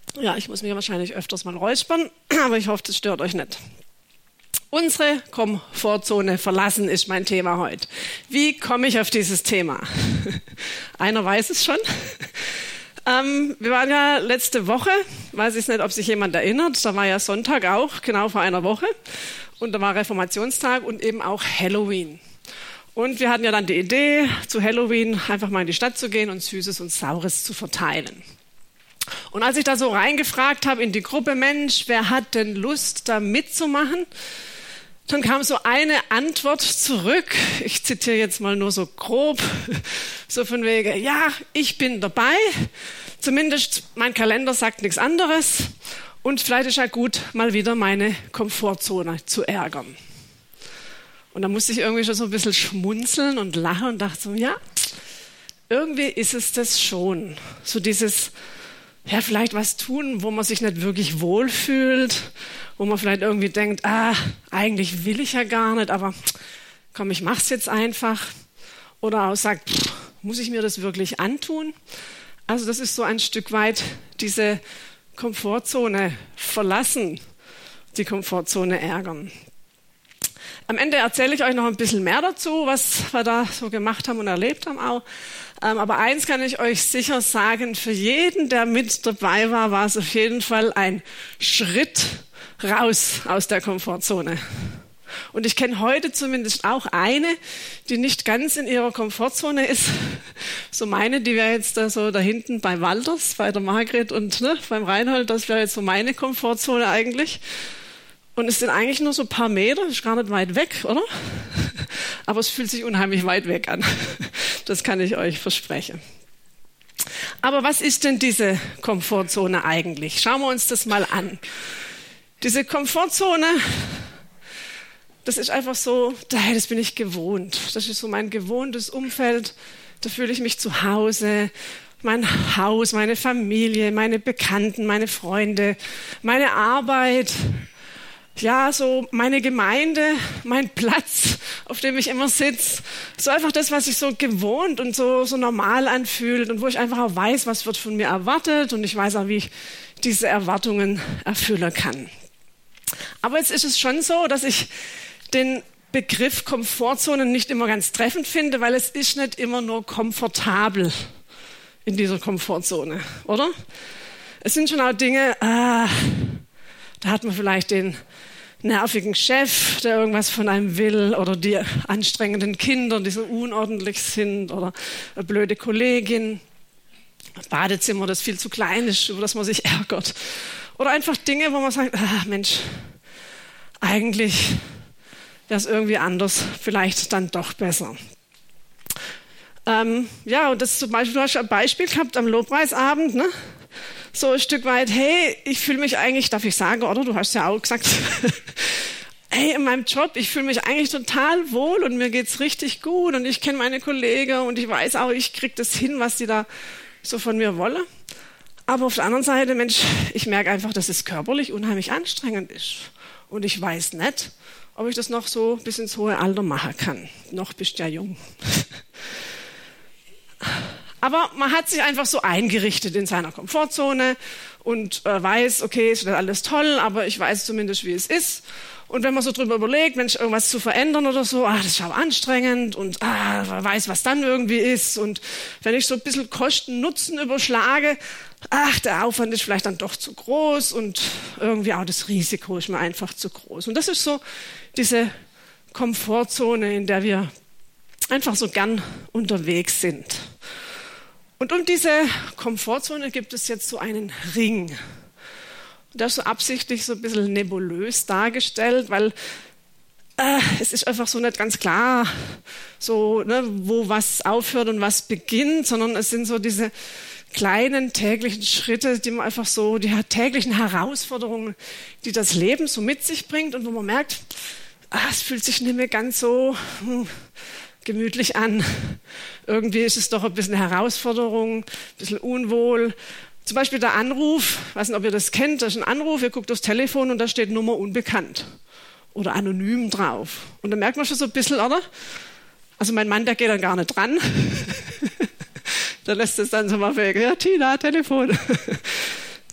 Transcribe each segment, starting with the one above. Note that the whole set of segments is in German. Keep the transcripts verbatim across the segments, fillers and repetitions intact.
Ja, ich muss mich wahrscheinlich öfters mal räuspern, aber ich hoffe, das stört euch nicht. Unsere Komfortzone verlassen ist mein Thema heute. Wie komme ich auf dieses Thema? Einer weiß es schon. Ähm, wir waren ja letzte Woche, weiß ich nicht, ob sich jemand erinnert, da war ja Sonntag auch, genau vor einer Woche. Und da war Reformationstag und eben auch Halloween. Und wir hatten ja dann die Idee, zu Halloween einfach mal in die Stadt zu gehen und Süßes und Saures zu verteilen. Und als ich da so reingefragt habe in die Gruppe, Mensch, wer hat denn Lust, da mitzumachen? Dann kam so eine Antwort zurück, ich zitiere jetzt mal nur so grob, so von wegen, ja, ich bin dabei, zumindest mein Kalender sagt nichts anderes und vielleicht ist ja gut, mal wieder meine Komfortzone zu ärgern. Und da musste ich irgendwie schon so ein bisschen schmunzeln und lachen und dachte so, ja, irgendwie ist es das schon, so dieses, ja, vielleicht was tun, wo man sich nicht wirklich wohlfühlt, wo man vielleicht irgendwie denkt, ah, eigentlich will ich ja gar nicht, aber komm, ich mach's jetzt einfach. Oder auch sagt, pff, muss ich mir das wirklich antun? Also das ist so ein Stück weit diese Komfortzone verlassen, die Komfortzone ärgern. Am Ende erzähle ich euch noch ein bisschen mehr dazu, was wir da so gemacht haben und erlebt haben auch. Ähm, aber eins kann ich euch sicher sagen, für jeden, der mit dabei war, war es auf jeden Fall ein Schritt raus aus der Komfortzone. Und ich kenne heute zumindest auch eine, die nicht ganz in ihrer Komfortzone ist. So meine, die wäre jetzt da so da hinten bei Walters, bei der Margret und ne, beim Reinhold, das wäre jetzt so meine Komfortzone eigentlich. Und es sind eigentlich nur so ein paar Meter, ist gar nicht weit weg, oder? Aber es fühlt sich unheimlich weit weg an. Das kann ich euch versprechen. Aber was ist denn diese Komfortzone eigentlich? Schauen wir uns das mal an. Diese Komfortzone, das ist einfach so, das bin ich gewohnt. Das ist so mein gewohntes Umfeld. Da fühle ich mich zu Hause. Mein Haus, meine Familie, meine Bekannten, meine Freunde, meine Arbeit. Ja, so meine Gemeinde, mein Platz, auf dem ich immer sitze. So einfach das, was sich so gewohnt und so, so normal anfühlt und wo ich einfach auch weiß, was wird von mir erwartet und ich weiß auch, wie ich diese Erwartungen erfüllen kann. Aber jetzt ist es schon so, dass ich den Begriff Komfortzone nicht immer ganz treffend finde, weil es ist nicht immer nur komfortabel in dieser Komfortzone, oder? Es sind schon auch Dinge, ah, da hat man vielleicht den nervigen Chef, der irgendwas von einem will, oder die anstrengenden Kinder, die so unordentlich sind, oder eine blöde Kollegin, ein Badezimmer, das viel zu klein ist, über das man sich ärgert. Oder einfach Dinge, wo man sagt, ah, Mensch, eigentlich wäre es irgendwie anders, vielleicht dann doch besser. Ähm, ja, und das zum Beispiel, du hast ein Beispiel gehabt am Lobpreisabend, ne? So ein Stück weit, hey, ich fühle mich eigentlich, darf ich sagen, oder? Du hast ja auch gesagt, hey, in meinem Job, ich fühle mich eigentlich total wohl und mir geht's richtig gut und ich kenne meine Kollegen und ich weiß auch, ich kriege das hin, was die da so von mir wollen. Aber auf der anderen Seite, Mensch, ich merke einfach, dass es körperlich unheimlich anstrengend ist. Und ich weiß nicht, ob ich das noch so bis ins hohe Alter machen kann. Noch bist du ja jung. Aber man hat sich einfach so eingerichtet in seiner Komfortzone und äh, weiß, okay, ist alles toll, aber ich weiß zumindest, wie es ist. Und wenn man so drüber überlegt, Mensch, irgendwas zu verändern oder so, ah, das ist auch anstrengend und ah, man weiß, was dann irgendwie ist. Und wenn ich so ein bisschen Kosten-Nutzen überschlage, ach, der Aufwand ist vielleicht dann doch zu groß und irgendwie auch das Risiko ist mir einfach zu groß. Und das ist so diese Komfortzone, in der wir einfach so gern unterwegs sind. Und um diese Komfortzone gibt es jetzt so einen Ring. Das ist so absichtlich so ein bisschen nebulös dargestellt, weil äh, es ist einfach so nicht ganz klar, so, ne, wo was aufhört und was beginnt, sondern es sind so diese kleinen täglichen Schritte, die man einfach so, die täglichen Herausforderungen, die das Leben so mit sich bringt und wo man merkt, ah, es fühlt sich nicht mehr ganz so hm, gemütlich an. Irgendwie ist es doch ein bisschen Herausforderung, ein bisschen unwohl. Zum Beispiel der Anruf, ich weiß nicht, ob ihr das kennt, das ist ein Anruf, ihr guckt aufs Telefon und da steht Nummer unbekannt oder anonym drauf. Und da merkt man schon so ein bisschen, oder? Also mein Mann, der geht dann gar nicht dran. Der lässt es dann so mal weg, ja, Tina, Telefon.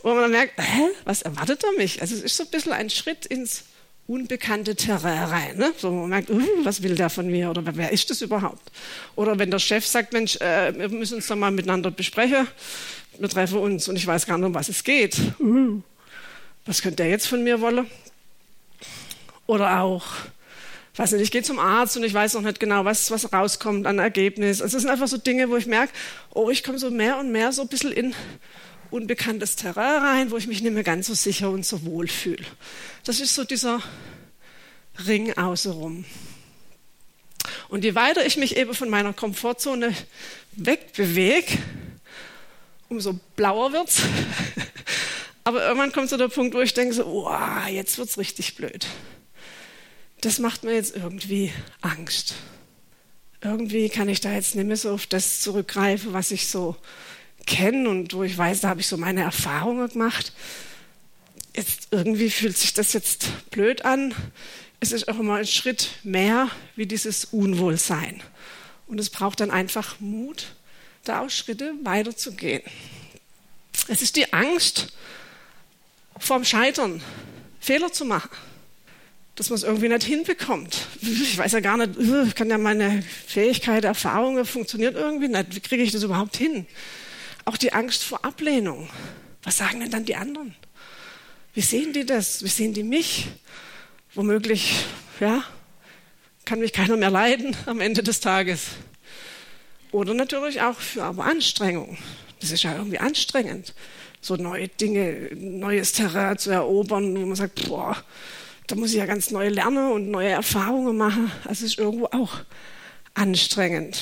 wo man dann merkt, hä, was erwartet er mich? Also es ist so ein bisschen ein Schritt ins unbekannte Terrain rein. Ne? So, man merkt, uh, was will der von mir oder wer ist das überhaupt? Oder wenn der Chef sagt, Mensch, äh, wir müssen uns doch mal miteinander besprechen, wir treffen uns und ich weiß gar nicht, um was es geht. Uh, was könnte der jetzt von mir wollen? Oder auch, weiß nicht, ich gehe zum Arzt und ich weiß noch nicht genau, was, was rauskommt an Ergebnis. Also es sind einfach so Dinge, wo ich merke, oh, ich komme so mehr und mehr so ein bisschen in unbekanntes Terrain rein, wo ich mich nicht mehr ganz so sicher und so wohl fühle. Das ist so dieser Ring außenrum. Und je weiter ich mich eben von meiner Komfortzone wegbewege, umso blauer wird's. Aber irgendwann kommt so der Punkt, wo ich denke so, oh, jetzt wird's richtig blöd. Das macht mir jetzt irgendwie Angst. Irgendwie kann ich da jetzt nicht mehr so auf das zurückgreifen, was ich so kenne und wo ich weiß, da habe ich so meine Erfahrungen gemacht. Jetzt irgendwie fühlt sich das jetzt blöd an. Es ist auch immer ein Schritt mehr wie dieses Unwohlsein. Und es braucht dann einfach Mut, da auch Schritte weiterzugehen. Es ist die Angst vorm Scheitern, Fehler zu machen, dass man es irgendwie nicht hinbekommt. Ich weiß ja gar nicht, ich kann ja meine Fähigkeit, Erfahrungen, funktioniert irgendwie nicht. Wie kriege ich das überhaupt hin? Auch die Angst vor Ablehnung. Was sagen denn dann die anderen? Wie sehen die das? Wie sehen die mich? Womöglich, ja, kann mich keiner mehr leiden am Ende des Tages. Oder natürlich auch für aber Anstrengung. Das ist ja irgendwie anstrengend, so neue Dinge, neues Terrain zu erobern, wo man sagt, boah, da muss ich ja ganz neu lernen und neue Erfahrungen machen. Also es ist irgendwo auch anstrengend.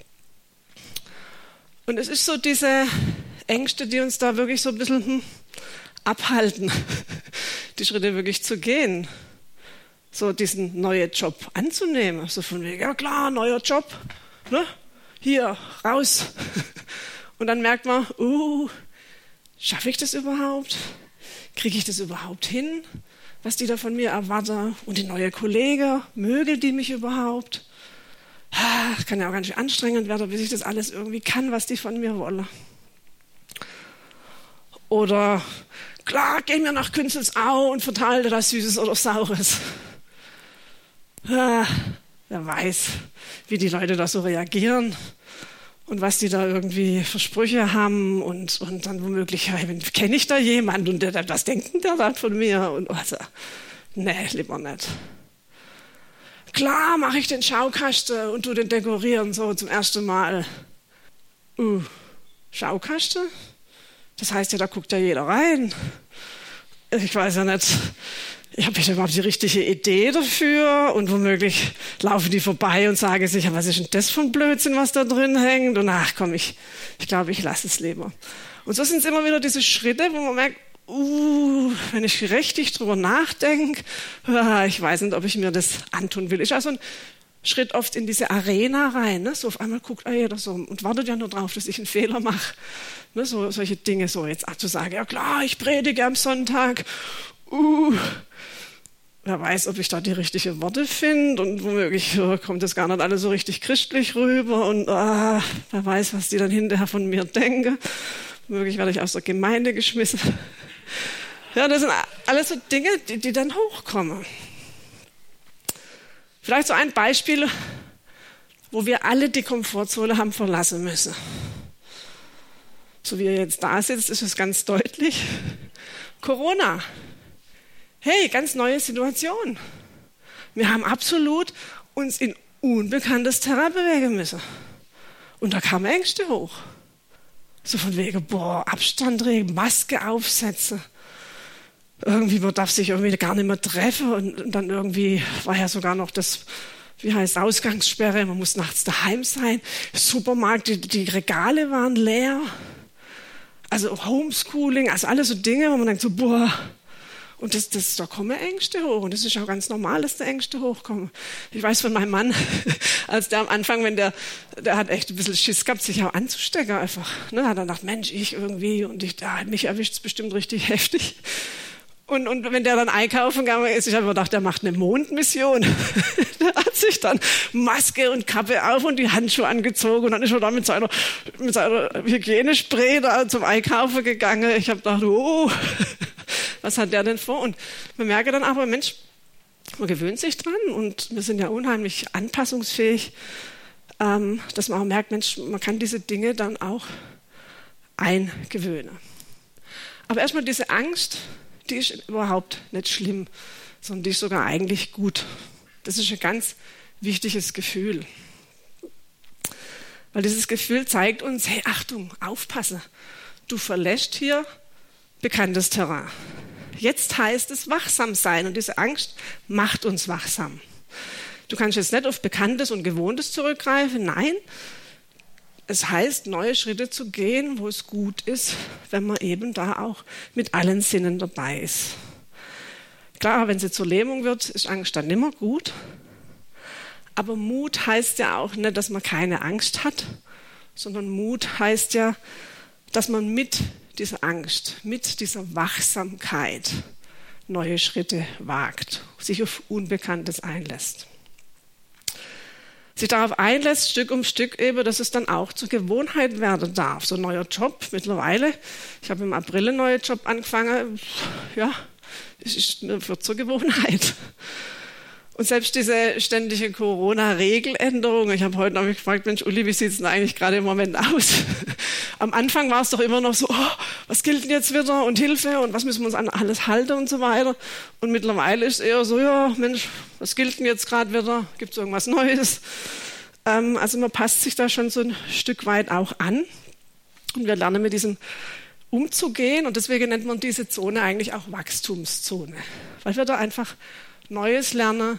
Und es ist so diese Ängste, die uns da wirklich so ein bisschen hm, abhalten, die Schritte wirklich zu gehen. So diesen neuen Job anzunehmen. So von wegen, ja klar, neuer Job, ne? Hier, raus. Und dann merkt man, uh, schaffe ich das überhaupt? Kriege ich das überhaupt hin, was die da von mir erwarten? Und die neue Kollege, mögen die mich überhaupt? Das kann ja auch ganz schön anstrengend werden, bis ich das alles irgendwie kann, was die von mir wollen. Oder, klar, gehen wir nach Künzelsau und verteile das Süßes oder Saures. Ja, wer weiß, wie die Leute da so reagieren und was die da irgendwie für Sprüche haben und, und dann womöglich, ja, kenne ich da jemand und der, was denkt denn der da von mir? Und also, nee, lieber nicht. Klar mache ich den Schaukasten und tu den dekorieren so zum ersten Mal. Uh, Schaukasten? Das heißt ja, da guckt ja jeder rein. Ich weiß ja nicht, ich habe ich überhaupt die richtige Idee dafür und womöglich laufen die vorbei und sagen sich, ja, was ist denn das für ein Blödsinn, was da drin hängt? Und ach komm, ich, ich glaube, ich lasse es lieber. Und so sind es immer wieder diese Schritte, wo man merkt, Uh, wenn ich richtig drüber nachdenke, ich weiß nicht, ob ich mir das antun will. Ist also ein Schritt oft in diese Arena rein. Ne? So auf einmal guckt ah, jeder so und wartet ja nur drauf, dass ich einen Fehler mache. Ne? So, solche Dinge, so jetzt zu sagen, ja klar, ich predige am Sonntag. Uh, wer weiß, ob ich da die richtigen Worte finde und womöglich uh, kommt das gar nicht alles so richtig christlich rüber und uh, wer weiß, was die dann hinterher von mir denken. Womöglich werde ich aus der Gemeinde geschmissen. Ja, das sind alles so Dinge, die, die dann hochkommen. Vielleicht so ein Beispiel, wo wir alle die Komfortzone haben verlassen müssen. So wie ihr jetzt da sitzt, ist es ganz deutlich. Corona. Hey, ganz neue Situation. Wir haben absolut uns in unbekanntes Terrain bewegen müssen. Und da kamen Ängste hoch. So von wegen, boah, Abstand regeln, Maske aufsetzen. Irgendwie, man darf sich irgendwie gar nicht mehr treffen. Und, und dann irgendwie war ja sogar noch das, wie heißt Ausgangssperre, man muss nachts daheim sein. Supermarkt, die, die Regale waren leer. Also Homeschooling, also alles so Dinge, wo man denkt so, boah. Und das, das, da kommen Ängste hoch. Und das ist auch ganz normal, dass da Ängste hochkommen. Ich weiß von meinem Mann, als der am Anfang, wenn der, der hat echt ein bisschen Schiss gehabt, sich auch anzustecken einfach. Ne, hat er gedacht, Mensch, ich irgendwie, und ich, da, mich erwischt es bestimmt richtig heftig. Und, und wenn der dann einkaufen gegangen ist, ich habe mir gedacht, der macht eine Mondmission. Der hat sich dann Maske und Kappe auf und die Handschuhe angezogen und dann ist er da mit seiner, mit seiner Hygienespray da zum Einkaufen gegangen. Ich habe gedacht, oh, was hat der denn vor? Und man merke dann aber, Mensch, man gewöhnt sich dran und wir sind ja unheimlich anpassungsfähig, ähm, dass man auch merkt, Mensch, man kann diese Dinge dann auch eingewöhnen. Aber erstmal diese Angst, die ist überhaupt nicht schlimm, sondern die ist sogar eigentlich gut. Das ist ein ganz wichtiges Gefühl. Weil dieses Gefühl zeigt uns, hey, Achtung, aufpasse, du verlässt hier bekanntes Terrain. Jetzt heißt es wachsam sein und diese Angst macht uns wachsam. Du kannst jetzt nicht auf Bekanntes und Gewohntes zurückgreifen, nein. Es heißt, neue Schritte zu gehen, wo es gut ist, wenn man eben da auch mit allen Sinnen dabei ist. Klar, wenn sie zur Lähmung wird, ist Angst dann nimmer gut. Aber Mut heißt ja auch nicht, dass man keine Angst hat, sondern Mut heißt ja, dass man mit dieser Angst, mit dieser Wachsamkeit neue Schritte wagt, sich auf Unbekanntes einlässt. Sich darauf einlässt, Stück um Stück eben, dass es dann auch zur Gewohnheit werden darf. So ein neuer Job mittlerweile. Ich habe im April einen neuen Job angefangen. Ja, es ist, wird zur Gewohnheit. Und selbst diese ständige Corona-Regeländerung, ich habe heute noch gefragt, Mensch, Uli, wie sieht es denn eigentlich gerade im Moment aus? Am Anfang war es doch immer noch so, oh, was gilt denn jetzt wieder und Hilfe und was müssen wir uns an alles halten und so weiter. Und mittlerweile ist es eher so, ja, Mensch, was gilt denn jetzt gerade wieder? Gibt es irgendwas Neues? Ähm, also man passt sich da schon so ein Stück weit auch an. Und wir lernen mit diesem umzugehen und deswegen nennt man diese Zone eigentlich auch Wachstumszone. Weil wir da einfach Neues lernen,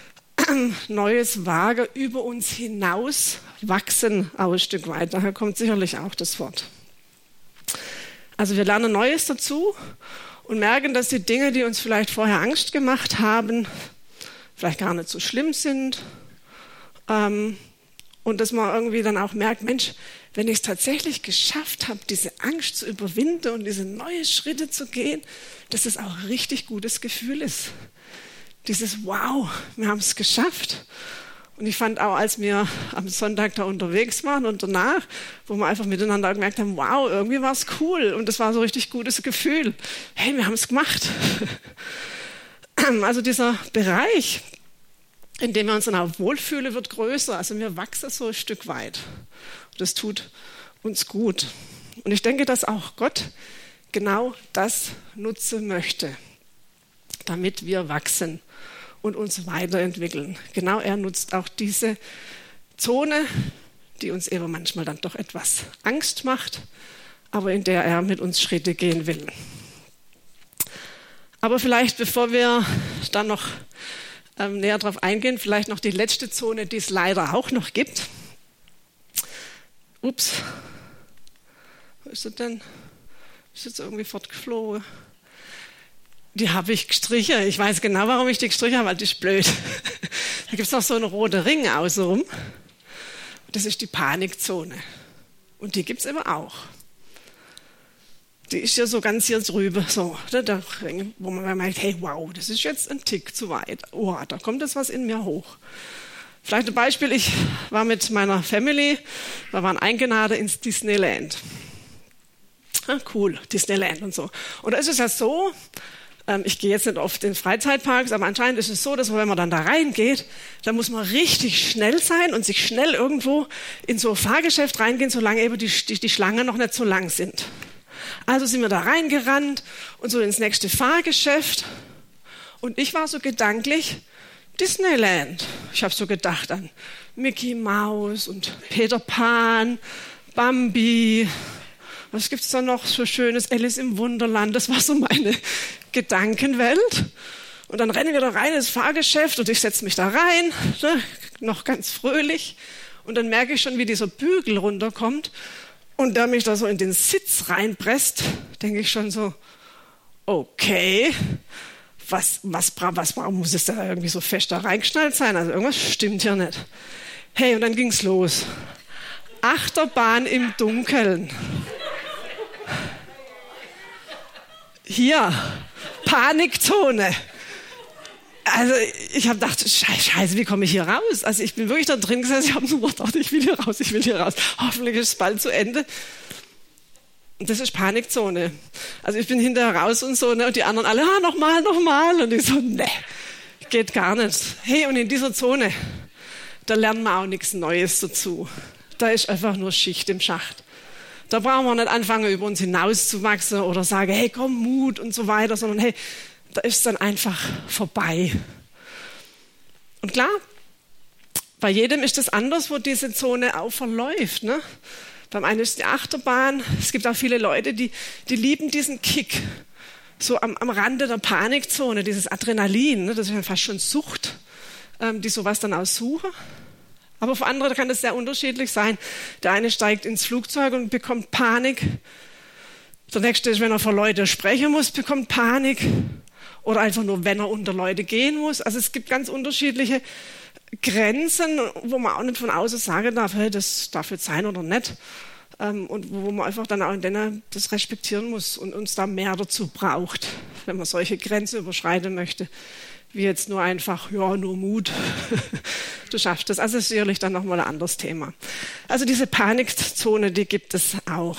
Neues wagen, über uns hinaus wachsen auch ein Stück weit. Daher kommt sicherlich auch das Wort. Also wir lernen Neues dazu und merken, dass die Dinge, die uns vielleicht vorher Angst gemacht haben, vielleicht gar nicht so schlimm sind. Ähm, und dass man irgendwie dann auch merkt, Mensch, wenn ich es tatsächlich geschafft habe, diese Angst zu überwinden und diese neuen Schritte zu gehen, dass es auch ein richtig gutes Gefühl ist. Dieses Wow, wir haben es geschafft. Und ich fand auch, als wir am Sonntag da unterwegs waren und danach, wo wir einfach miteinander gemerkt haben, wow, irgendwie war es cool. Und das war so ein richtig gutes Gefühl. Hey, wir haben es gemacht. Also dieser Bereich, in dem wir uns dann auch wohlfühlen, wird größer. Also wir wachsen so ein Stück weit. Und das tut uns gut. Und ich denke, dass auch Gott genau das nutzen möchte, damit wir wachsen und uns weiterentwickeln. Genau, er nutzt auch diese Zone, die uns eben manchmal dann doch etwas Angst macht, aber in der er mit uns Schritte gehen will. Aber vielleicht, bevor wir dann noch ähm, näher darauf eingehen, vielleicht noch die letzte Zone, die es leider auch noch gibt. Ups, wo ist sie denn? Ist jetzt irgendwie fortgeflogen. Die habe ich gestrichen. Ich weiß genau, warum ich die gestrichen habe, weil die ist blöd. Da gibt es noch so einen roten Ring außenrum. Das ist die Panikzone. Und die gibt es eben auch. Die ist ja so ganz hier drüber, so, der Ring, wo man meint, hey, wow, das ist jetzt ein Tick zu weit. Oh, da kommt jetzt was in mir hoch. Vielleicht ein Beispiel, ich war mit meiner Family, wir waren eingeladen ins Disneyland. Ah, cool, Disneyland und so. Und da ist es ja so, ich gehe jetzt nicht oft in Freizeitparks, aber anscheinend ist es so, dass wenn man dann da reingeht, dann muss man richtig schnell sein und sich schnell irgendwo in so ein Fahrgeschäft reingehen, solange eben die, die, die Schlangen noch nicht so lang sind. Also sind wir da reingerannt und so ins nächste Fahrgeschäft. Und ich war so gedanklich, Disneyland. Ich habe so gedacht an Mickey Mouse und Peter Pan, Bambi. Was gibt es da noch so Schönes? Alice im Wunderland. Das war so meine Gedankenwelt. Und dann rennen wir da rein ins Fahrgeschäft und ich setze mich da rein, ne, noch ganz fröhlich. Und dann merke ich schon, wie dieser Bügel runterkommt und der mich da so in den Sitz reinpresst. Denke ich schon so, okay, was, was, was, warum muss es da irgendwie so fest da reingeschnallt sein? Also irgendwas stimmt ja nicht. Hey, und dann ging's los. Achterbahn im Dunkeln. Hier, Panikzone. Also ich habe gedacht, scheiße, wie komme ich hier raus? Also ich bin wirklich da drin gesessen, ich habe nur gedacht, ich will hier raus, ich will hier raus. Hoffentlich ist es bald zu Ende. Und das ist Panikzone. Also ich bin hinterher raus und so, ne, und die anderen alle, ah, nochmal, nochmal. Und ich so, ne, geht gar nicht. Hey, und in dieser Zone, da lernen wir auch nichts Neues dazu. Da ist einfach nur Schicht im Schacht. Da brauchen wir nicht anfangen, über uns hinauszuwachsen oder sagen, hey, komm, Mut und so weiter, sondern hey, da ist es dann einfach vorbei. Und klar, bei jedem ist das anders, wo diese Zone auch verläuft. Ne? Beim einen ist die Achterbahn. Es gibt auch viele Leute, die, die lieben diesen Kick. So am, am Rande der Panikzone, dieses Adrenalin. Ne? Das ist ja fast schon Sucht, ähm, die sowas dann aussuchen. Aber für andere kann das sehr unterschiedlich sein. Der eine steigt ins Flugzeug und bekommt Panik. Der nächste ist, wenn er vor Leute sprechen muss, bekommt Panik. Oder einfach nur, wenn er unter Leute gehen muss. Also es gibt ganz unterschiedliche Grenzen, wo man auch nicht von außen sagen darf, hey, das darf jetzt sein oder nicht. Und wo man einfach dann auch in denen das respektieren muss und uns da mehr dazu braucht, wenn man solche Grenzen überschreiten möchte, wie jetzt nur einfach, ja, nur Mut, du schaffst das. Also das ist sicherlich dann nochmal ein anderes Thema. Also diese Panikzone, die gibt es auch.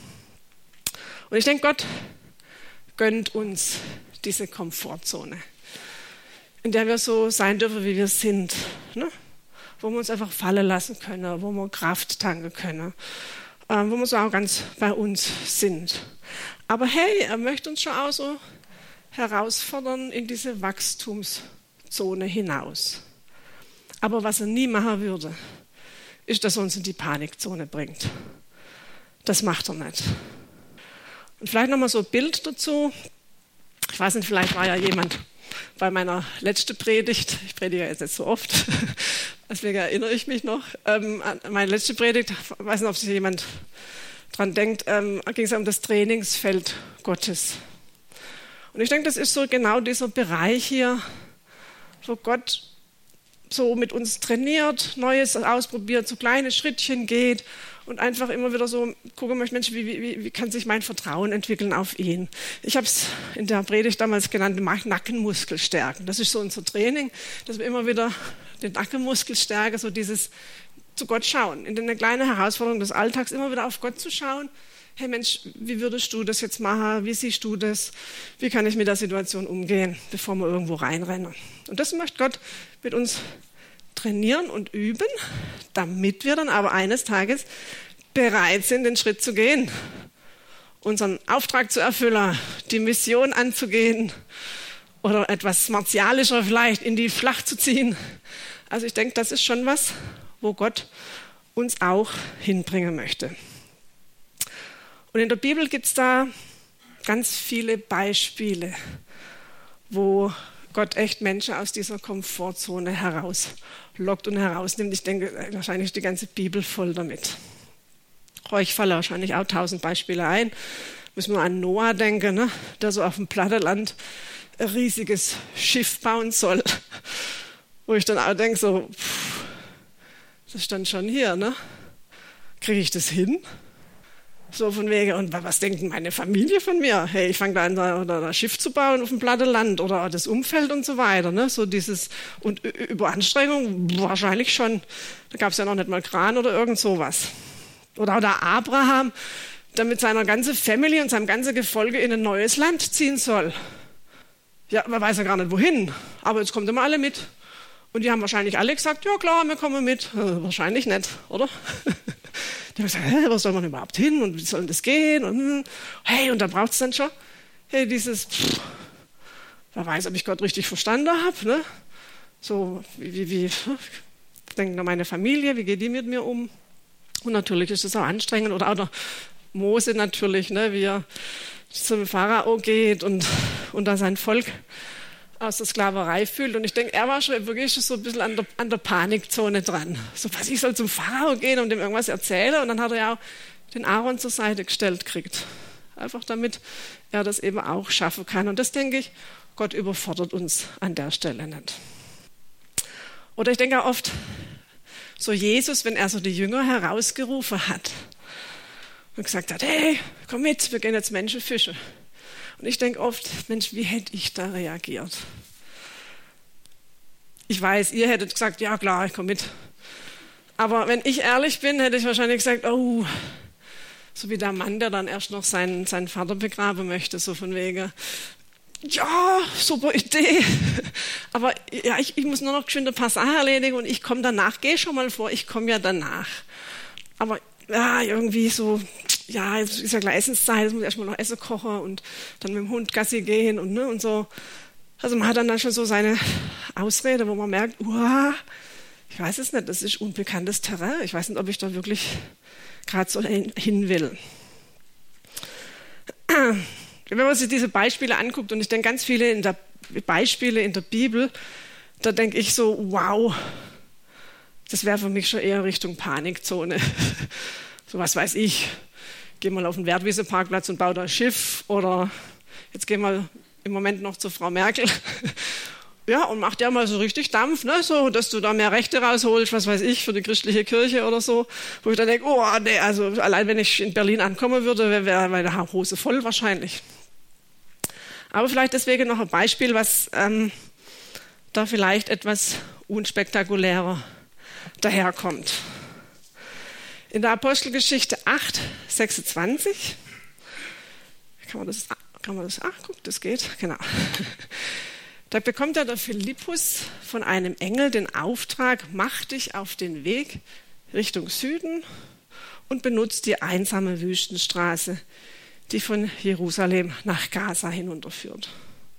Und ich denke, Gott gönnt uns diese Komfortzone, in der wir so sein dürfen, wie wir sind, ne? Wo wir uns einfach fallen lassen können, wo wir Kraft tanken können, äh, wo wir so auch ganz bei uns sind. Aber hey, er möchte uns schon auch so herausfordern in diese Wachstumszone hinaus. Aber was er nie machen würde, ist, dass er uns in die Panikzone bringt. Das macht er nicht. Und vielleicht nochmal so ein Bild dazu. Ich weiß nicht, vielleicht war ja jemand bei meiner letzten Predigt, ich predige ja jetzt nicht so oft, deswegen erinnere ich mich noch, ähm, an meine letzte Predigt, ich weiß nicht, ob sich jemand dran denkt, ähm, ging es um das Trainingsfeld Gottes. Und ich denke, das ist so genau dieser Bereich hier, wo Gott so mit uns trainiert, Neues ausprobiert, so kleine Schrittchen geht und einfach immer wieder so gucken möchte, Mensch, wie, wie, wie kann sich mein Vertrauen entwickeln auf ihn? Ich habe es in der Predigt damals genannt, Nackenmuskel stärken. Das ist so unser Training, dass wir immer wieder den Nackenmuskel stärken, so dieses zu Gott schauen, in den kleinen Herausforderungen des Alltags immer wieder auf Gott zu schauen. Hey Mensch, wie würdest du das jetzt machen? Wie siehst du das? Wie kann ich mit der Situation umgehen, bevor wir irgendwo reinrennen? Und das möchte Gott mit uns trainieren und üben, damit wir dann aber eines Tages bereit sind, den Schritt zu gehen, unseren Auftrag zu erfüllen, die Mission anzugehen oder etwas martialischer vielleicht in die Schlacht zu ziehen. Also ich denke, das ist schon was, wo Gott uns auch hinbringen möchte. Und in der Bibel gibt es da ganz viele Beispiele, wo Gott echt Menschen aus dieser Komfortzone herauslockt und herausnimmt. Ich denke, wahrscheinlich ist die ganze Bibel voll damit. Euch fallen wahrscheinlich auch tausend Beispiele ein. Müssen wir an Noah denken, ne? Der so auf dem Platteland ein riesiges Schiff bauen soll. Wo ich dann auch denke, so, pff, das stand schon hier, ne? Kriege ich das hin? So von wegen, und was denkt meine Familie von mir? Hey, ich fange da an, da, da ein Schiff zu bauen auf dem Platteland oder das Umfeld und so weiter. Ne? So dieses, und über Anstrengung wahrscheinlich schon. Da gab es ja noch nicht mal Kran oder irgend sowas. Oder auch der Abraham, der mit seiner ganzen Family und seinem ganzen Gefolge in ein neues Land ziehen soll. Ja, man weiß ja gar nicht wohin, aber jetzt kommt immer alle mit. Und die haben wahrscheinlich alle gesagt, ja klar, wir kommen mit. Äh, wahrscheinlich nicht, oder? Die haben gesagt, hä, wo soll man überhaupt hin und wie soll das gehen? Und, hey, und dann braucht es dann schon, hey, dieses, pff, wer weiß, ob ich Gott richtig verstanden habe, ne? So, wie, wie, wie, ich denke an meine Familie, wie geht die mit mir um? Und natürlich ist es auch anstrengend. Oder auch der Mose natürlich, ne, wie er zum Pharao geht und, und da sein Volk aus der Sklaverei fühlt. Und ich denke, er war schon wirklich so ein bisschen an der, an der Panikzone dran. So, was, ich soll zum Pharao gehen und dem irgendwas erzählen. Und dann hat er ja auch den Aaron zur Seite gestellt gekriegt. Einfach damit er das eben auch schaffen kann. Und das denke ich, Gott überfordert uns an der Stelle nicht. Oder ich denke auch oft, so Jesus, wenn er so die Jünger herausgerufen hat und gesagt hat, hey, komm mit, wir gehen jetzt Menschen fischen. Und ich denke oft, Mensch, wie hätte ich da reagiert? Ich weiß, ihr hättet gesagt, ja klar, ich komme mit. Aber wenn ich ehrlich bin, hätte ich wahrscheinlich gesagt, oh, so wie der Mann, der dann erst noch seinen, seinen Vater begraben möchte, so von wegen, ja, super Idee. Aber ja, ich, ich muss nur noch geschwind ein paar Sachen erledigen und ich komme danach, geh schon mal vor, ich komme ja danach. Aber ja, irgendwie so, ja, jetzt ist ja gleich Essenszeit, jetzt muss ich erstmal noch Essen kochen und dann mit dem Hund Gassi gehen und, ne, und so. Also man hat dann, dann schon so seine Ausrede, wo man merkt, uah, ich weiß es nicht, das ist unbekanntes Terrain. Ich weiß nicht, ob ich da wirklich gerade so hin will. Wenn man sich diese Beispiele anguckt, und ich denke ganz viele in der Beispiele in der Bibel, da denke ich so, wow, das wäre für mich schon eher Richtung Panikzone. So was weiß ich, geh mal auf den Wertwiese-Parkplatz und bau da ein Schiff, oder jetzt geh mal im Moment noch zu Frau Merkel. Ja, und mach der mal so richtig Dampf, ne, so, dass du da mehr Rechte rausholst, was weiß ich, für die christliche Kirche oder so. Wo ich dann denke, oh, nee, also allein wenn ich in Berlin ankommen würde, wäre wär meine Hose voll wahrscheinlich. Aber vielleicht deswegen noch ein Beispiel, was ähm, da vielleicht etwas unspektakulärer daherkommt. In der Apostelgeschichte acht, sechsundzwanzig, kann man das, kann man das, ach guck, das geht, genau. Da bekommt ja der Philippus von einem Engel den Auftrag, mach dich auf den Weg Richtung Süden und benutzt die einsame Wüstenstraße, die von Jerusalem nach Gaza hinunterführt.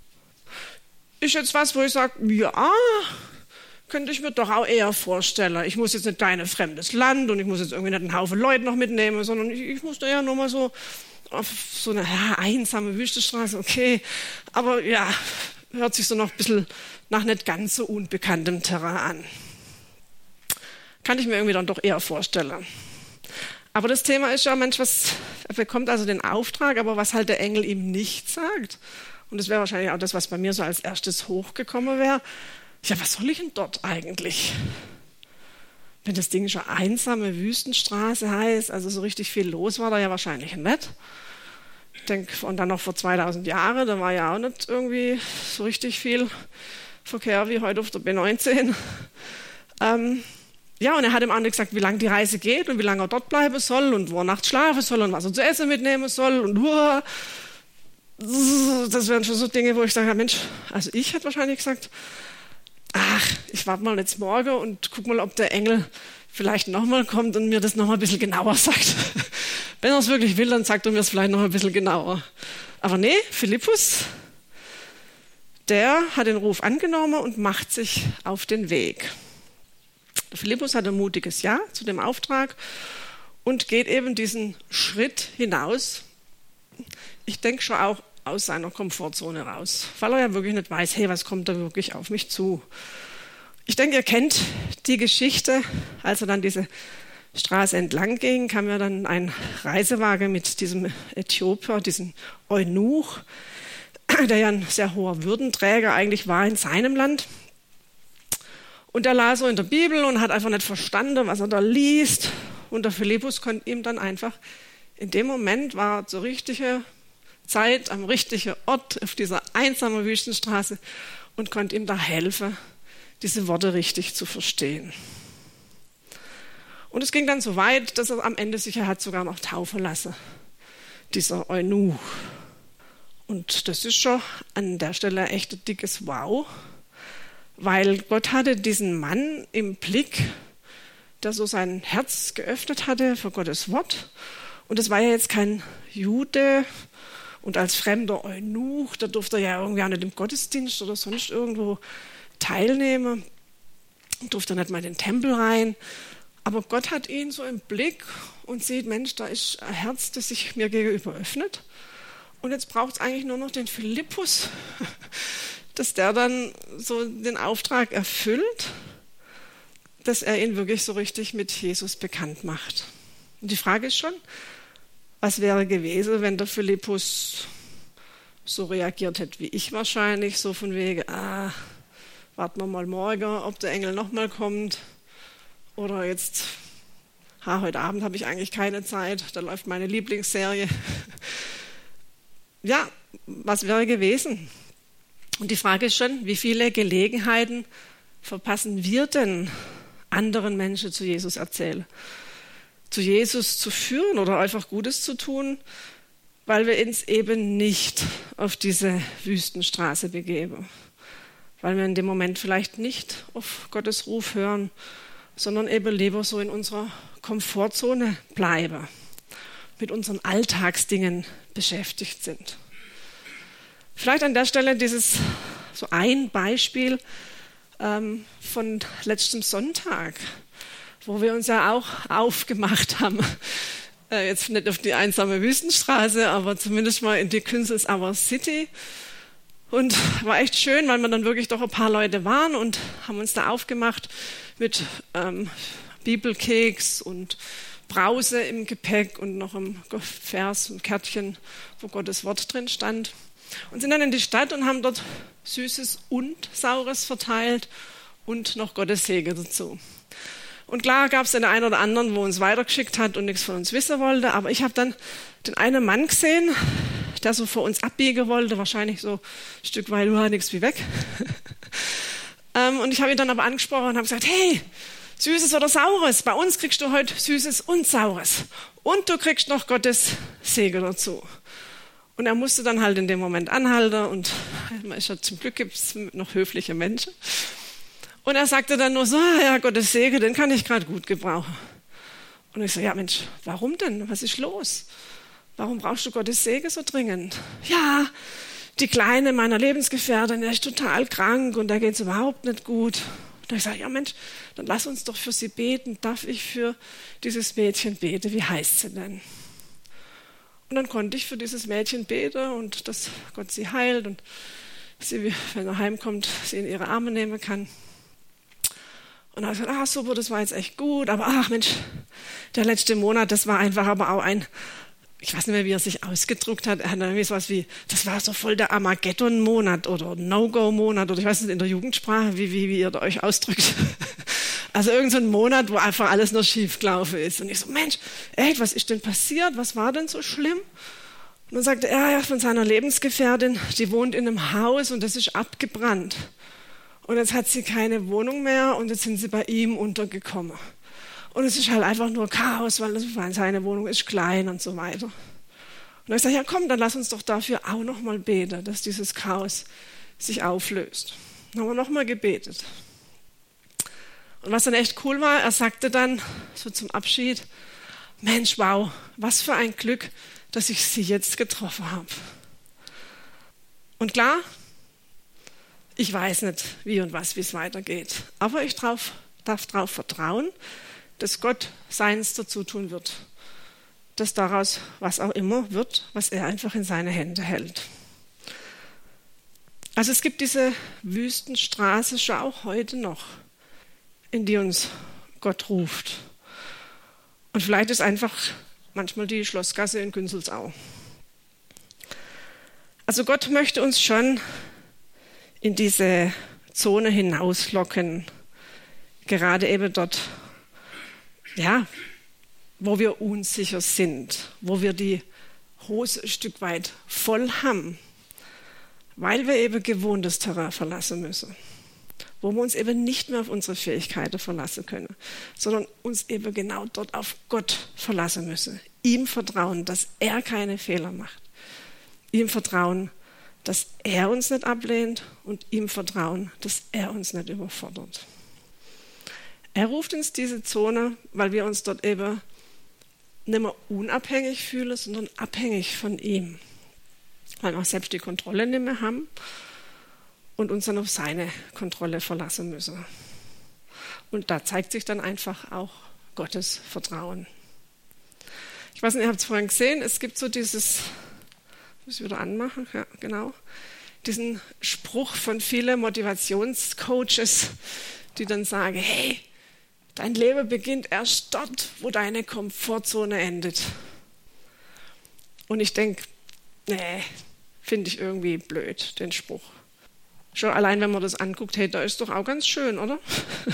Ist jetzt was, wo ich sage, ja, könnte ich mir doch auch eher vorstellen. Ich muss jetzt nicht in ein fremdes Land und ich muss jetzt irgendwie nicht einen Haufen Leute noch mitnehmen, sondern ich, ich muss da ja nur mal so auf so eine ja, einsame Wüstenstraße, okay, aber ja, hört sich so noch ein bisschen nach nicht ganz so unbekanntem Terrain an. Kann ich mir irgendwie dann doch eher vorstellen. Aber das Thema ist ja, Mensch, was, er bekommt also den Auftrag, aber was halt der Engel ihm nicht sagt, und das wäre wahrscheinlich auch das, was bei mir so als erstes hochgekommen wäre, ja, was soll ich denn dort eigentlich? Wenn das Ding schon einsame Wüstenstraße heißt, also so richtig viel los war da ja wahrscheinlich nicht. Ich denke, und dann noch vor zweitausend Jahren, da war ja auch nicht irgendwie so richtig viel Verkehr wie heute auf der B neunzehn. Ähm, ja, und er hat ihm auch nicht gesagt, wie lange die Reise geht und wie lange er dort bleiben soll und wo er nachts schlafen soll und was er zu essen mitnehmen soll und uh, das wären schon so Dinge, wo ich sage, Mensch, also ich hätte wahrscheinlich gesagt, ach, ich warte mal jetzt morgen und guck mal, ob der Engel vielleicht nochmal kommt und mir das nochmal ein bisschen genauer sagt. Wenn er es wirklich will, dann sagt er mir es vielleicht noch ein bisschen genauer. Aber nee, Philippus, der hat den Ruf angenommen und macht sich auf den Weg. Der Philippus hat ein mutiges Ja zu dem Auftrag und geht eben diesen Schritt hinaus. Ich denke schon auch aus seiner Komfortzone raus, weil er ja wirklich nicht weiß, hey, was kommt da wirklich auf mich zu? Ich denke, ihr kennt die Geschichte, als er dann diese Straße entlang ging, kam ja dann ein Reisewagen mit diesem Äthiopier, diesem Eunuch, der ja ein sehr hoher Würdenträger eigentlich war in seinem Land. Und der las so in der Bibel und hat einfach nicht verstanden, was er da liest. Und der Philippus konnte ihm dann einfach, in dem Moment war zur richtigen Zeit, am richtigen Ort, auf dieser einsamen Wüstenstraße und konnte ihm da helfen, diese Worte richtig zu verstehen. Und es ging dann so weit, dass er am Ende sich hat sogar noch taufen lassen, dieser Eunuch. Und das ist schon an der Stelle echt ein dickes Wow, weil Gott hatte diesen Mann im Blick, der so sein Herz geöffnet hatte für Gottes Wort. Und es war ja jetzt kein Jude und als fremder Eunuch, da durfte er ja irgendwie auch nicht im Gottesdienst oder sonst irgendwo teilnehmen, durfte nicht mal in den Tempel rein. Aber Gott hat ihn so im Blick und sieht, Mensch, da ist ein Herz, das sich mir gegenüber öffnet. Und jetzt braucht es eigentlich nur noch den Philippus, dass der dann so den Auftrag erfüllt, dass er ihn wirklich so richtig mit Jesus bekannt macht. Und die Frage ist schon, was wäre gewesen, wenn der Philippus so reagiert hätte wie ich wahrscheinlich, so von wegen, ah, warten wir mal morgen, ob der Engel nochmal kommt. Oder jetzt, ha, heute Abend habe ich eigentlich keine Zeit, da läuft meine Lieblingsserie. Ja, was wäre gewesen? Und die Frage ist schon, wie viele Gelegenheiten verpassen wir denn, anderen Menschen zu Jesus erzählen, zu Jesus zu führen oder einfach Gutes zu tun, weil wir uns eben nicht auf diese Wüstenstraße begeben, weil wir in dem Moment vielleicht nicht auf Gottes Ruf hören, sondern eben lieber so in unserer Komfortzone bleiben, mit unseren Alltagsdingen beschäftigt sind. Vielleicht an der Stelle dieses so ein Beispiel ähm, von letztem Sonntag, wo wir uns ja auch aufgemacht haben, äh, jetzt nicht auf die einsame Wüstenstraße, aber zumindest mal in die Künzelsauer City. Und war echt schön, weil wir dann wirklich doch ein paar Leute waren und haben uns da aufgemacht mit ähm, Bibelkeks und Brause im Gepäck und noch ein Vers, ein Kärtchen, wo Gottes Wort drin stand. Und sind dann in die Stadt und haben dort Süßes und Saures verteilt und noch Gottes Segen dazu. Und klar gab es den einen oder anderen, wo uns weitergeschickt hat und nichts von uns wissen wollte, aber ich habe dann den einen Mann gesehen, der so vor uns abbiegen wollte, wahrscheinlich so ein Stück weit, du nichts wie weg. ähm, und ich habe ihn dann aber angesprochen und habe gesagt, hey, Süßes oder Saures, bei uns kriegst du heute Süßes und Saures und du kriegst noch Gottes Segen dazu. Und er musste dann halt in dem Moment anhalten und man ist ja, zum Glück gibt es noch höfliche Menschen. Und er sagte dann nur so, ja, Gottes Segen, den kann ich gerade gut gebrauchen. Und ich so, ja Mensch, warum denn? Was ist los? Warum brauchst du Gottes Segen so dringend? Ja, die Kleine meiner Lebensgefährtin, der ist total krank und der geht es überhaupt nicht gut. Und ich sage, ja Mensch, dann lass uns doch für sie beten. Darf ich für dieses Mädchen beten? Wie heißt sie denn? Und dann konnte ich für dieses Mädchen beten und dass Gott sie heilt und sie, wenn er heimkommt, sie in ihre Arme nehmen kann. Und dann habe ich gesagt, ah super, das war jetzt echt gut, aber ach Mensch, der letzte Monat, das war einfach aber auch ein, ich weiß nicht mehr, wie er sich ausgedrückt hat, er hat irgendwie sowas wie, das war so voll der Armageddon-Monat oder No-Go-Monat oder ich weiß nicht in der Jugendsprache, wie, wie, wie ihr da euch ausdrückt. Also irgend so ein Monat, wo einfach alles nur schief gelaufen ist. Und ich so, Mensch, echt, was ist denn passiert? Was war denn so schlimm? Und dann sagte er, ja, von seiner Lebensgefährtin, die wohnt in einem Haus und das ist abgebrannt. Und jetzt hat sie keine Wohnung mehr und jetzt sind sie bei ihm untergekommen. Und es ist halt einfach nur Chaos, weil seine Wohnung ist klein und so weiter. Und dann ich sage, ja komm, dann lass uns doch dafür auch nochmal beten, dass dieses Chaos sich auflöst. Dann haben wir nochmal gebetet. Und was dann echt cool war, er sagte dann so zum Abschied, Mensch, wow, was für ein Glück, dass ich sie jetzt getroffen habe. Und klar, ich weiß nicht, wie und was, wie es weitergeht. Aber ich drauf, darf darauf vertrauen, dass Gott seins dazu tun wird. Dass daraus was auch immer wird, was er einfach in seine Hände hält. Also es gibt diese Wüstenstraße schon auch heute noch, in die uns Gott ruft. Und vielleicht ist einfach manchmal die Schlossgasse in Künzelsau. Also Gott möchte uns schon in diese Zone hinauslocken, gerade eben dort, ja, wo wir unsicher sind, wo wir die Hose ein Stück weit voll haben, weil wir eben gewohntes Terrain verlassen müssen. Wo wir uns eben nicht mehr auf unsere Fähigkeiten verlassen können, sondern uns eben genau dort auf Gott verlassen müssen. Ihm vertrauen, dass er keine Fehler macht. Ihm vertrauen, dass er uns nicht ablehnt und ihm vertrauen, dass er uns nicht überfordert. Er ruft uns diese Zone, weil wir uns dort eben nicht mehr unabhängig fühlen, sondern abhängig von ihm. Weil wir selbst die Kontrolle nicht mehr haben und uns dann auf seine Kontrolle verlassen müssen. Und da zeigt sich dann einfach auch Gottes Vertrauen. Ich weiß nicht, ihr habt es vorhin gesehen, es gibt so dieses, muss ich wieder anmachen, ja, genau, diesen Spruch von vielen Motivationscoaches, die dann sagen, hey, dein Leben beginnt erst dort, wo deine Komfortzone endet. Und ich denke, nee, finde ich irgendwie blöd, den Spruch. Schon allein, wenn man das anguckt, hey, da ist doch auch ganz schön, oder?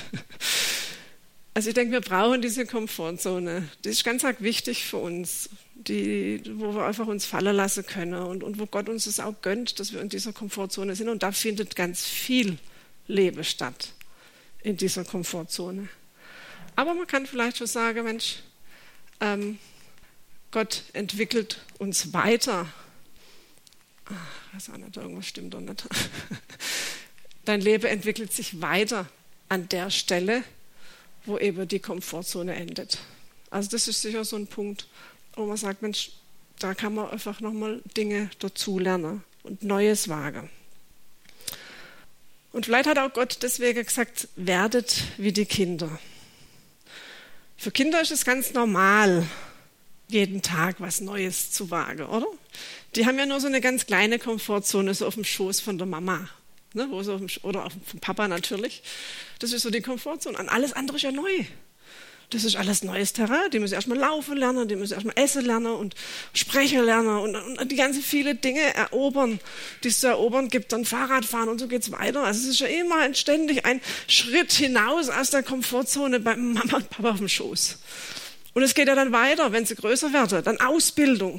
Also ich denke, wir brauchen diese Komfortzone. Das ist ganz arg wichtig für uns. die, wo wir einfach uns fallen lassen können und, und wo Gott uns es auch gönnt, dass wir in dieser Komfortzone sind. Und da findet ganz viel Leben statt, in dieser Komfortzone. Aber man kann vielleicht schon sagen, Mensch, ähm, Gott entwickelt uns weiter. Ich weiß auch nicht, irgendwas stimmt doch nicht. Dein Leben entwickelt sich weiter an der Stelle, wo eben die Komfortzone endet. Also das ist sicher so ein Punkt, wo man sagt, Mensch, da kann man einfach nochmal Dinge dazulernen und Neues wagen. Und vielleicht hat auch Gott deswegen gesagt, werdet wie die Kinder. Für Kinder ist es ganz normal, jeden Tag was Neues zu wagen, oder? Die haben ja nur so eine ganz kleine Komfortzone, so auf dem Schoß von der Mama. Ne, wo so auf dem, oder auf dem Papa natürlich. Das ist so die Komfortzone. Und alles andere ist ja neu. Das ist alles neues Terrain. Die müssen erstmal laufen lernen, die müssen erstmal essen lernen und sprechen lernen und, und die ganzen viele Dinge erobern, die es zu erobern gibt, dann Fahrrad fahren und so geht es weiter. Also es ist ja immer ständig ein Schritt hinaus aus der Komfortzone bei Mama und Papa auf dem Schoß. Und es geht ja dann weiter, wenn sie größer werden. Dann Ausbildung,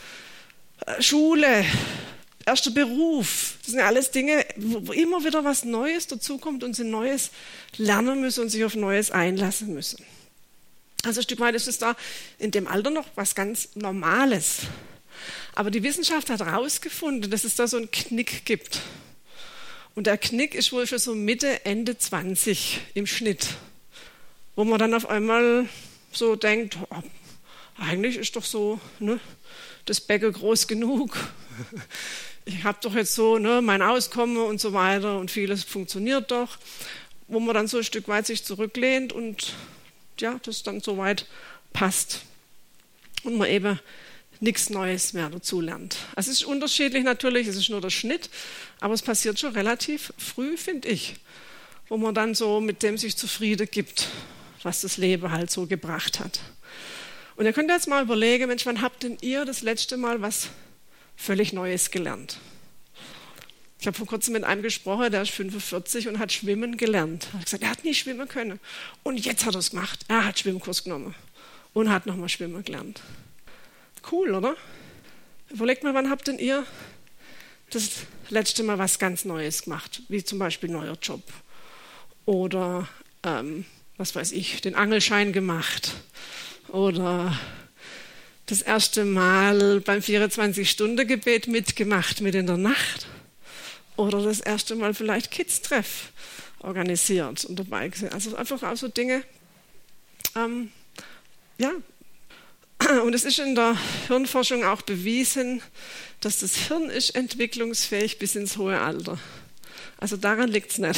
Schule, erster Beruf. Das sind ja alles Dinge, wo immer wieder was Neues dazukommt und sie Neues lernen müssen und sich auf Neues einlassen müssen. Also ein Stück weit ist es da in dem Alter noch was ganz Normales. Aber die Wissenschaft hat herausgefunden, dass es da so einen Knick gibt. Und der Knick ist wohl schon so Mitte, Ende zwanzig im Schnitt. Wo man dann auf einmal so denkt, oh, eigentlich ist doch so, ne, das Becken groß genug. Ich habe doch jetzt so, ne, mein Auskommen und so weiter und vieles funktioniert doch. Wo man dann so ein Stück weit sich zurücklehnt und ja, das dann soweit passt und man eben nichts Neues mehr dazu lernt. Also es ist unterschiedlich natürlich, es ist nur der Schnitt, aber es passiert schon relativ früh, finde ich, wo man dann so mit dem sich zufrieden gibt, was das Leben halt so gebracht hat. Und ihr könnt jetzt mal überlegen, Mensch, wann habt denn ihr das letzte Mal was völlig Neues gelernt? Ich habe vor kurzem mit einem gesprochen, der ist fünfundvierzig und hat Schwimmen gelernt. Er hat gesagt, er hat nie schwimmen können. Und jetzt hat er es gemacht. Er hat Schwimmkurs genommen und hat nochmal schwimmen gelernt. Cool, oder? Überlegt mal, wann habt denn ihr das letzte Mal was ganz Neues gemacht? Wie zum Beispiel neuer Job. Oder, ähm, was weiß ich, den Angelschein gemacht. Oder das erste Mal beim vierundzwanzig-Stunden-Gebet mitgemacht, mit in der Nacht. Oder das erste Mal vielleicht Kids-Treff organisiert und dabei gesehen. Also einfach auch so Dinge. Ähm, ja. Und es ist in der Hirnforschung auch bewiesen, dass das Hirn ist entwicklungsfähig bis ins hohe Alter. Also daran liegt es nicht.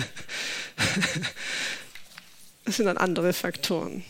Das sind dann andere Faktoren.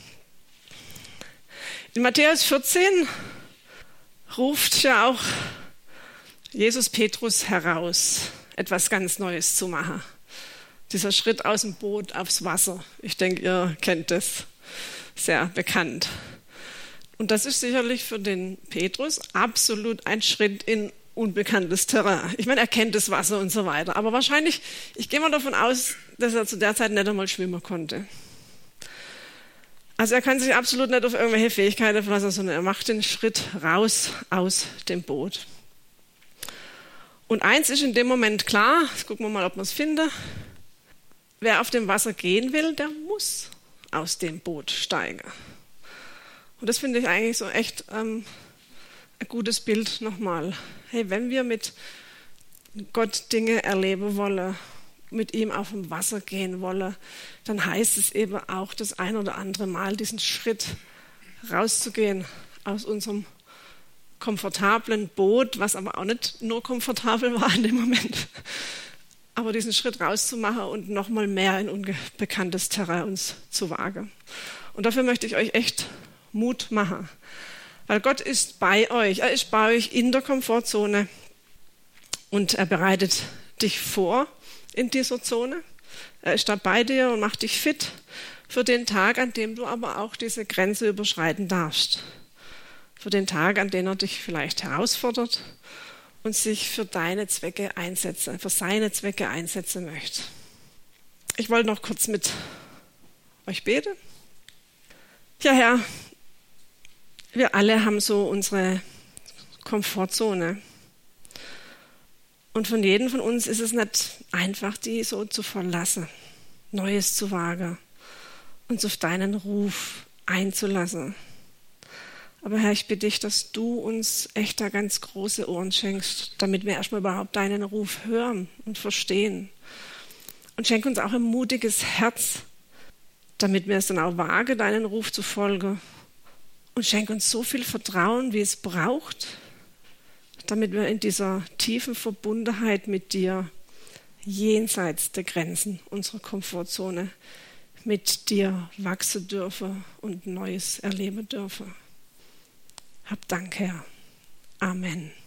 In Matthäus vierzehn ruft ja auch Jesus Petrus heraus, etwas ganz Neues zu machen. Dieser Schritt aus dem Boot aufs Wasser. Ich denke, ihr kennt das, sehr bekannt. Und das ist sicherlich für den Petrus absolut ein Schritt in unbekanntes Terrain. Ich meine, er kennt das Wasser und so weiter. Aber wahrscheinlich, ich gehe mal davon aus, dass er zu der Zeit nicht einmal schwimmen konnte. Also er kann sich absolut nicht auf irgendwelche Fähigkeiten verlassen, sondern er macht den Schritt raus aus dem Boot. Und eins ist in dem Moment klar, jetzt gucken wir mal, ob wir es finden, wer auf dem Wasser gehen will, der muss aus dem Boot steigen. Und das finde ich eigentlich so echt ähm, ein gutes Bild nochmal. Hey, wenn wir mit Gott Dinge erleben wollen, mit ihm auf dem Wasser gehen wollen, dann heißt es eben auch das ein oder andere Mal, diesen Schritt rauszugehen aus unserem komfortablen Boot, was aber auch nicht nur komfortabel war in dem Moment, aber diesen Schritt rauszumachen und nochmal mehr in unbekanntes Terrain uns zu wagen. Und dafür möchte ich euch echt Mut machen, weil Gott ist bei euch, er ist bei euch in der Komfortzone und er bereitet dich vor in dieser Zone. Er ist da bei dir und macht dich fit für den Tag, an dem du aber auch diese Grenze überschreiten darfst. Für den Tag, an dem er dich vielleicht herausfordert und sich für deine Zwecke einsetzen, für seine Zwecke einsetzen möchte. Ich wollte noch kurz mit euch beten. Ja, Herr, Wir alle haben so unsere Komfortzone. Und von jedem von uns ist es nicht einfach, die so zu verlassen, Neues zu wagen, uns auf deinen Ruf einzulassen. Aber Herr, ich bitte dich, dass du uns echt da ganz große Ohren schenkst, damit wir erstmal überhaupt deinen Ruf hören und verstehen. Und schenk uns auch ein mutiges Herz, damit wir es dann auch wagen, deinen Ruf zu folgen. Und schenk uns so viel Vertrauen, wie es braucht, damit wir in dieser tiefen Verbundenheit mit dir jenseits der Grenzen unserer Komfortzone mit dir wachsen dürfen und Neues erleben dürfen. Hab Dank, Herr. Amen.